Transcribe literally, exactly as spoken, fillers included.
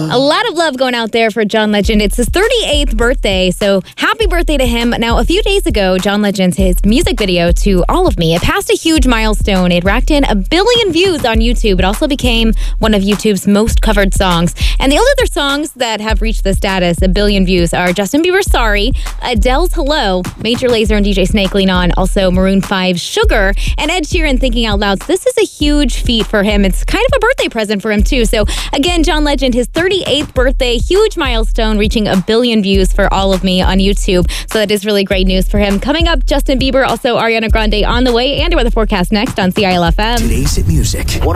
A lot of love going out there for John Legend. It's his thirty-eighth birthday, so happy birthday to him. Now, a few days ago, John Legend's his music video to All of Me, it passed a huge milestone. It racked in a billion views on YouTube. It also became one of YouTube's most covered songs. And the only other songs that have reached the status, a billion views, are Justin Bieber's Sorry, Adele's Hello, Major Lazer and D J Snake Lean On, also Maroon five's Sugar, and Ed Sheeran Thinking Out Loud. So this is a huge feat for him. It's kind of a birthday present for him, too. So again, John Legend, his thirty-eighth birthday, huge milestone, reaching a billion views for All of Me on YouTube. So that is really great news for him. Coming up, Justin Bieber, also Ariana Grande on the way, and weather forecast next on C I L F M. Today's Hit Music.